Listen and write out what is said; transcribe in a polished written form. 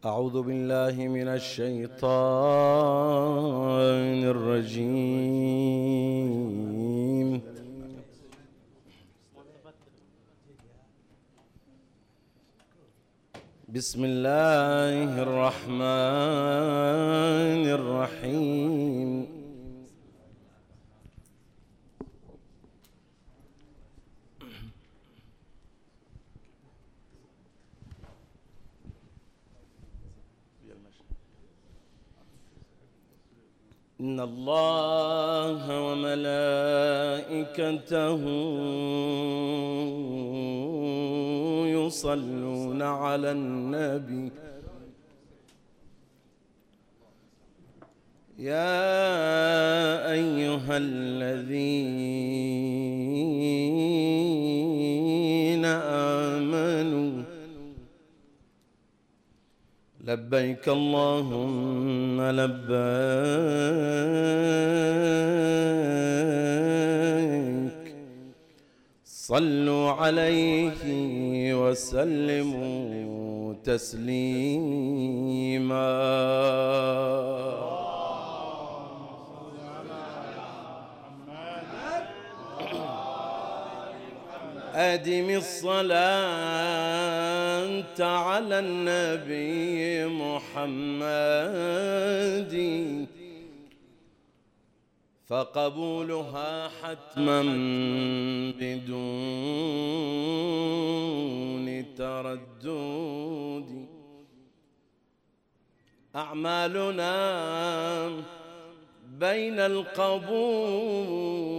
أعوذ بالله من الشيطان الرجيم. بسم الله الرحمن الرحيم. إن الله وملائكته يصلون على النبي يا أيها الذين آمنوا لبيك اللهم لبيك صلوا عليه وسلموا تسليما. أدم الصلاة على النبي محمد فقبولها حتما بدون تردد. أعمالنا بين القبول